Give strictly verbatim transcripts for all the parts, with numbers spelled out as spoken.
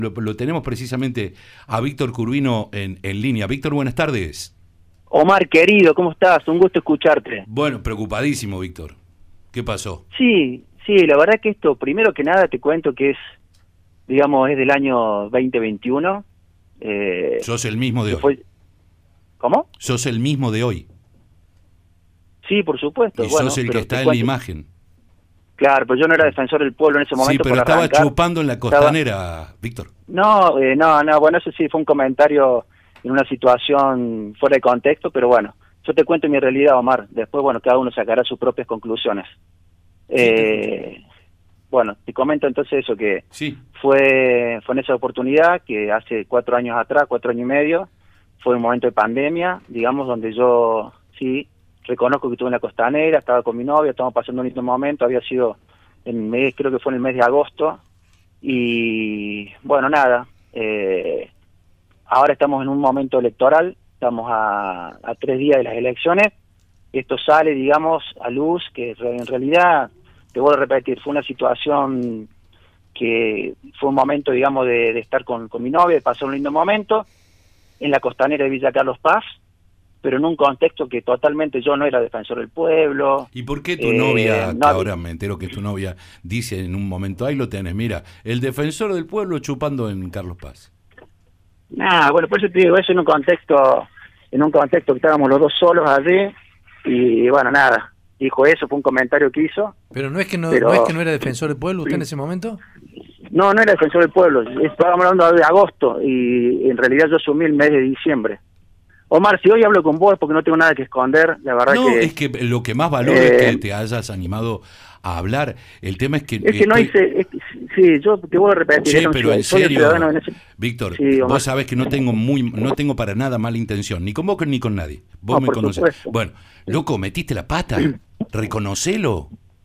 Lo, lo tenemos precisamente a Víctor Curvino en, en línea. Víctor, buenas tardes. Omar, querido, ¿cómo estás? Un gusto escucharte. Bueno, preocupadísimo, Víctor. ¿Qué pasó? Sí, sí, la verdad que esto, primero que nada te cuento que es, digamos, es del año veinte veintiuno. Eh, Sos el mismo de hoy. fue... ¿Cómo? Sos el mismo de hoy. Sí, por supuesto. Y bueno, sos el que está en cuento... la imagen. Claro, pero yo no era defensor del pueblo en ese momento. Sí, pero por estaba arrancar. chupando en la costanera, estaba... Víctor. No, eh, no, no, bueno, eso sí fue un comentario en una situación fuera de contexto, pero bueno, yo te cuento mi realidad, Omar. Después, bueno, cada uno sacará sus propias conclusiones. Eh, sí. Bueno, te comento entonces eso, que sí. fue, fue en esa oportunidad que hace cuatro años atrás, cuatro años y medio, fue un momento de pandemia, digamos, donde yo sí reconozco que estuve en la costanera, estaba con mi novia, estábamos pasando un lindo momento, había sido en el mes, creo que fue en el mes de agosto, y bueno, nada, eh, ahora estamos en un momento electoral, estamos a, a tres días de las elecciones, esto sale, digamos, a luz, que en realidad, te vuelvo a repetir, fue una situación que fue un momento, digamos, de, de estar con, con mi novia, de pasar un lindo momento, en la costanera de Villa Carlos Paz, pero en un contexto que totalmente yo no era defensor del pueblo. ¿Y por qué tu eh, novia, no que había... ahora me entero que tu novia dice en un momento, ahí lo tenés, mira, el defensor del pueblo chupando en Carlos Paz? Nah, bueno, por eso te digo, eso en un contexto, en un contexto que estábamos los dos solos allí, y bueno, nada, dijo eso, fue un comentario que hizo. Pero no es que no, pero... ¿no es que no era defensor del pueblo usted en ese momento? No, no era defensor del pueblo, estábamos hablando de agosto, y en realidad yo asumí el mes de diciembre. Omar, si hoy hablo con vos es porque no tengo nada que esconder, la verdad no, que... No, es que lo que más valoro eh, es que te hayas animado a hablar. El tema es que... Es que no estoy... hice... Es que, sí, yo te voy a repetir. Sí, pero en serio, en ese... Víctor, sí, vos sabés que no tengo muy no tengo para nada mala intención, ni con vos ni con nadie. Vos no, me conocés. Supuesto. Bueno, loco, metiste la pata, reconocelo.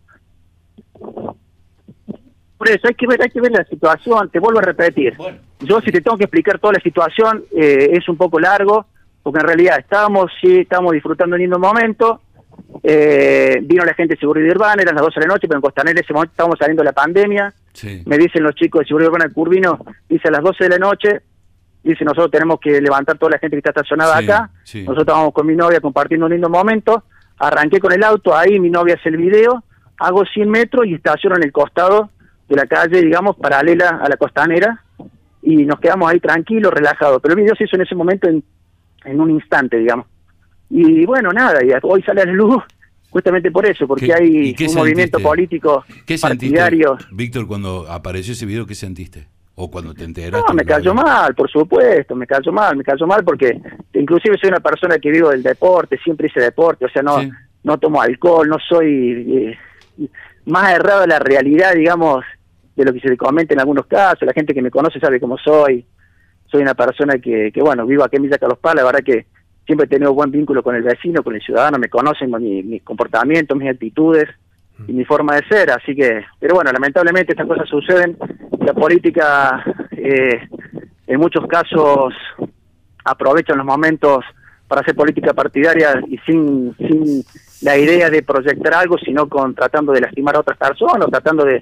Por eso hay que ver, hay que ver la situación, te vuelvo a repetir. Bueno. Yo si te tengo que explicar toda la situación, eh, es un poco largo, porque en realidad estábamos, sí, estábamos disfrutando un lindo momento, eh, vino la gente de Seguridad Urbana, eran las doce de la noche, pero en Costanera en ese momento estábamos saliendo de la pandemia, sí. Me dicen los chicos de Seguridad Urbana, Curvino, dice a las doce de la noche, dice nosotros tenemos que levantar toda la gente que está estacionada sí, acá, sí. Nosotros estábamos con mi novia compartiendo un lindo momento, arranqué con el auto, ahí mi novia hace el video, hago cien metros y estaciono en el costado de la calle, digamos, paralela a la costanera, y nos quedamos ahí tranquilos, relajados, pero el video se hizo en ese momento en en un instante, digamos. Y bueno, nada, y hoy sale a la luz justamente por eso, porque hay un sentiste? movimiento político ¿Qué partidario. Sentiste, Víctor, cuando apareció ese video, qué sentiste? ¿O cuando te enteraste? No, me cayó mal, por supuesto, me cayó mal, me cayó mal porque inclusive soy una persona que vivo del deporte, siempre hice deporte, o sea, no, sí. no tomo alcohol, no soy eh, más errado de la realidad, digamos, de lo que se comenta en algunos casos, la gente que me conoce sabe cómo soy. Soy una persona que, que, bueno, vivo aquí en Villa Carlos Paz, la verdad que siempre he tenido buen vínculo con el vecino, con el ciudadano, me conocen con mi, mis comportamientos, mis actitudes y mi forma de ser, así que, pero bueno, lamentablemente estas cosas suceden, la política eh, en muchos casos aprovechan los momentos para hacer política partidaria y sin, sin la idea de proyectar algo, sino con tratando de lastimar a otras personas, o tratando de...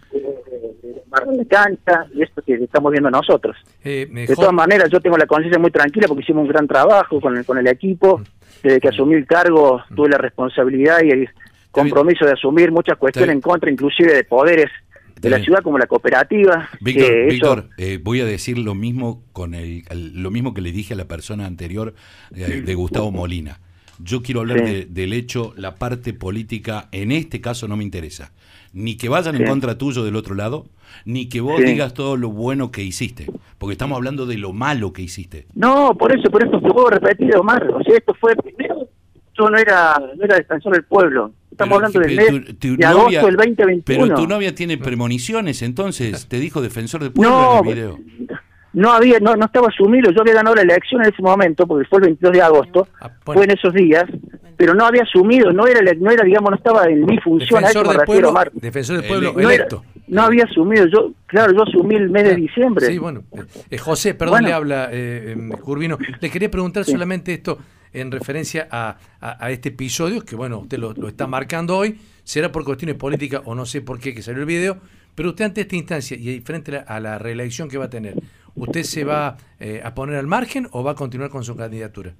de cancha, y esto que estamos viendo nosotros. Eh, mejor... De todas maneras, yo tengo la conciencia muy tranquila porque hicimos un gran trabajo con el, con el equipo. Desde que asumí el cargo, tuve la responsabilidad y el compromiso de asumir muchas cuestiones en contra, inclusive de poderes de la ciudad, como la cooperativa. Víctor, eh, Víctor eso... eh, voy a decir lo mismo con el, el lo mismo que le dije a la persona anterior eh, de Gustavo Molina. Yo quiero hablar sí. de, del hecho, la parte política, en este caso no me interesa. Ni que vayan sí. en contra tuyo del otro lado, ni que vos sí. digas todo lo bueno que hiciste, porque estamos hablando de lo malo que hiciste. No, por eso, por eso te puedo repetir, Omar, o sea, esto fue primero, yo no era, no era defensor del pueblo, estamos pero, hablando del mes tu, tu de agosto novia, del veinte veintiuno. Pero tu novia tiene premoniciones, entonces, te dijo defensor del pueblo no, en el video. No había, no, no estaba asumido, yo había ganado la elección en ese momento, porque fue el veintidós de agosto, ah, bueno. fue en esos días, pero no había asumido, no era, no era digamos, no estaba en mi función, defensor a eso me refiero, Omar. Defensor del pueblo no electo. Era, no había asumido, yo, claro, yo asumí el mes de diciembre. Sí, bueno, eh, José, perdón, bueno. le habla eh, eh, Curvino, le quería preguntar sí. solamente esto en referencia a, a, a este episodio, que bueno, usted lo, lo está marcando hoy, será por cuestiones políticas o no sé por qué que salió el video, Pero usted ante esta instancia y frente a la reelección que va a tener, ¿usted se va eh, a poner al margen o va a continuar con su candidatura?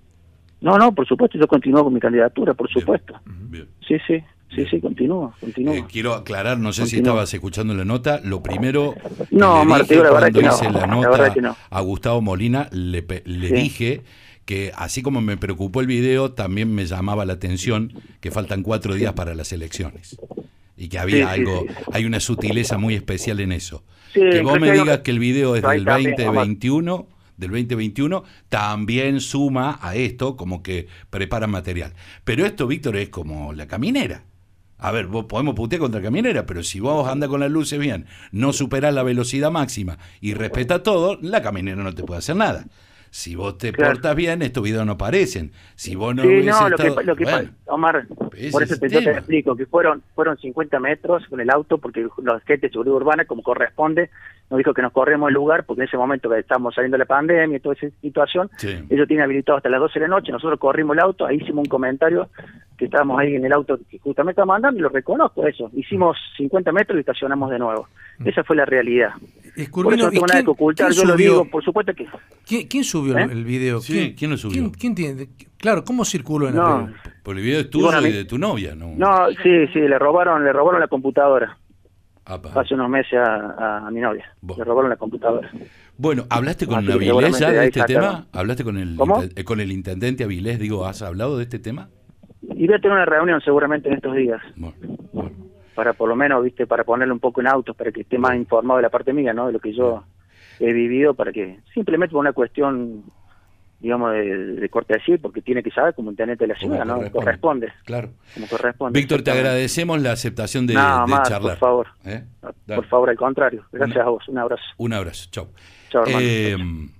No, no, por supuesto, yo continúo con mi candidatura, por Bien. supuesto. Bien. Sí, sí, sí, sí, continúo, continúo. Eh, quiero aclarar, no sé Continúo. si estabas escuchando la nota, lo primero que No, le Martín, dije la verdad cuando que no, hice la la nota verdad que no. a Gustavo Molina, le, pe- le Sí. dije que así como me preocupó el video, también me llamaba la atención que faltan cuatro días para las elecciones. Y que había Sí, sí, algo, sí. hay una sutileza muy especial en eso. Sí, que vos creo me que hay digas un- que el video es Ahí del también, veinte Omar. veintiuno, del veinte veintiuno, también suma a esto como que prepara material. Pero esto, Víctor, es como la caminera. A ver, vos podemos putear contra la caminera, pero si vos andás con las luces bien, no superás la velocidad máxima y respetás todo, la caminera no te puede hacer nada. Si vos te Claro. portas bien, estos videos no aparecen. Si vos no Sí, hubiese no, lo que, estado- lo que bueno, Omar, ese por eso es te, el yo te tema. explico, que fueron fueron cincuenta metros con el auto, porque los agentes de seguridad urbana, como corresponde, nos dijo que nos corremos el lugar, porque en ese momento que estábamos saliendo de la pandemia y toda esa situación, Sí. ellos tienen habilitado hasta las doce de la noche, nosotros corrimos el auto, ahí hicimos un comentario, que estábamos ahí en el auto que justamente estábamos andando, y lo reconozco eso, hicimos cincuenta metros y estacionamos de nuevo. Esa fue la realidad. Por eso no tengo nada que ocultar, yo lo digo, por supuesto que... ¿Quién, quién subió ¿Eh? el video? Sí, ¿Quién, ¿quién lo subió? ¿Quién, quién tiene? Claro, ¿cómo circuló en No. la red? Por el video es Y tuyo bueno, a y mí- de tu novia, ¿no? No, sí, sí, le robaron, le robaron la computadora. Apa. Hace unos meses a, a mi novia. Vos. Le robaron la computadora. Bueno, ¿hablaste con Así que Avilés seguramente ya de de ahí este sacaron. tema? ¿Hablaste con el, ¿Cómo? inte- eh, con el intendente Avilés? Digo, ¿has hablado de este tema? Y voy a tener una reunión seguramente en estos días, Bueno, bueno. para por lo menos, viste, para ponerle un poco en autos, para que esté más informado de la parte mía, ¿no? De lo que yo he vivido, para que simplemente por una cuestión, digamos, de, de cortesía, porque tiene que saber como intendente de la Como ciudad, ¿no? corresponde. Corresponde, Claro. como corresponde. Víctor, te exactamente. agradecemos la aceptación de, No, de Omar, charlar. por favor. ¿Eh? Por Dale. favor, al contrario. Gracias Una- a vos. Un abrazo. Un abrazo. Chau. Chao, hermano. Eh,